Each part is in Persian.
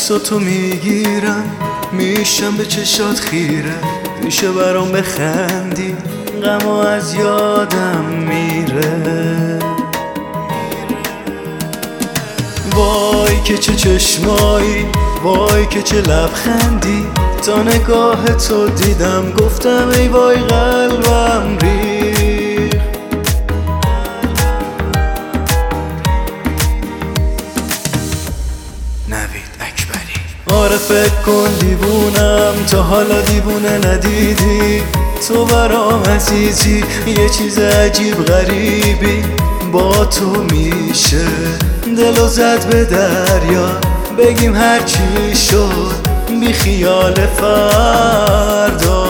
عکساتو میگیرم، میشم به چشات خیره، میشه برام بخندی، غمو از یادم میره. وای که چه چشمایی، وای که چه لبخندی، تا نگاه تو دیدم گفتم ای وای قلبم ریخ. نوید اکبری. آره فکر کن دیوونم، تا حالا دیوونه ندیدی، تو برام عزیزی، یه چیز عجیب غریبی با تو میشه. دلو زد به دریا، بگیم هرچی شد بی خیال فردا.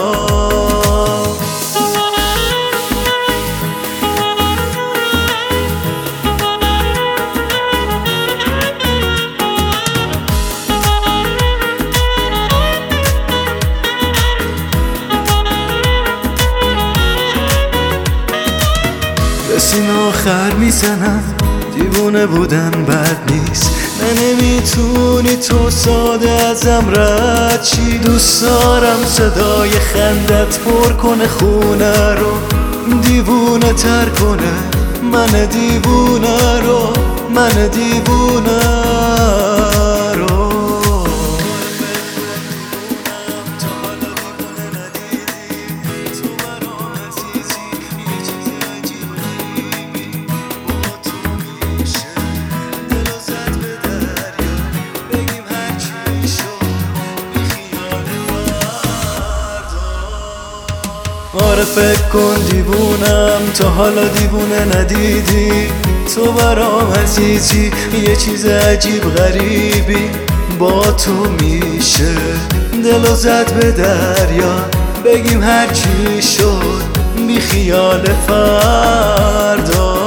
به سین آخر میزنم، دیوونه بودن بد نیست، نه نمیتونی تو ساده ازم رد چی. دوست دارم صدای خندت پر کنه خونه رو، دیوونه تر کنه من دیوونه رو، من دیوونه رو. آره فکر کن دیوونم، تا حالا دیوونه ندیدی، تو برام عزیزی، یه چیز عجیب غریبی با تو میشه. دلو زد به دریا، بگیم هرچی شد بی خیال فردا.